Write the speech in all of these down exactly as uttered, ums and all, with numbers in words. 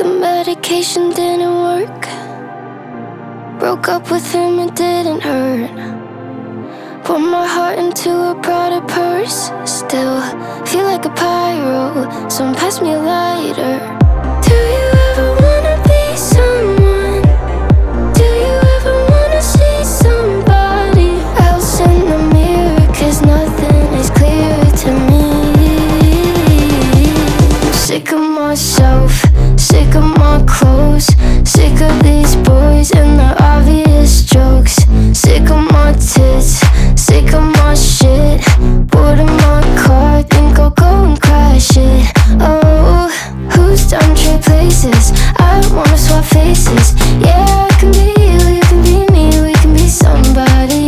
The medication didn't work. Broke up with him, it didn't hurt. Put my heart into a Prada purse. Still feel like a pyro, so pass me a lighter. Do you ever wanna be someone? Do you ever wanna see somebody else in the mirror? Cause nothing is clear to me. I'm sick of myself, sick of my clothes, sick of these boys and their obvious jokes. Sick of my tits, sick of my shit. Bored of my car, think I'll go and crash it. Oh, who's done trade places? I wanna swap faces. Yeah, I can be you, you can be me, we can be somebody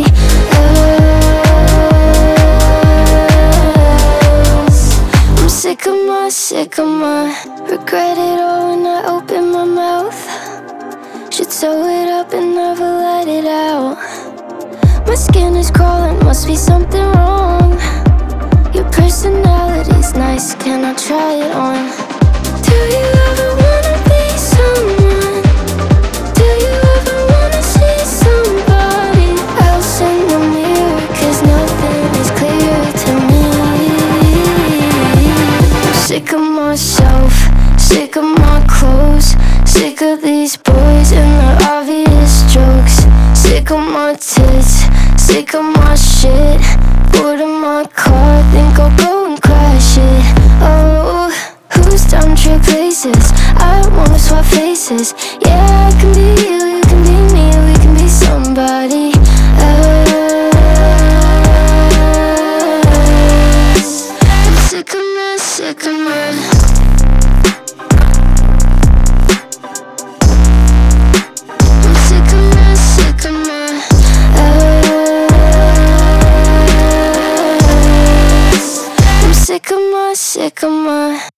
else. I'm sick of my, sick of my regret it all when I open my mouth. Should sew it up and never let it out. My skin is crawling, must be something wrong. Your personality's nice, can I try it on? Do you ever wanna be someone? Do you ever wanna see somebody else in the mirror? Cause nothing is clear to me. I'm sick of myself, sick of my clothes, sick of these boys and their obvious jokes. Sick of my tits, sick of my shit. Bored of my car, think I'll go and crash it. Oh, who's done trade places? I wanna swap faces. Yeah, I can be you, you can be me, we can be somebody else. I'm sick of my, sick of my sick of my, sick of my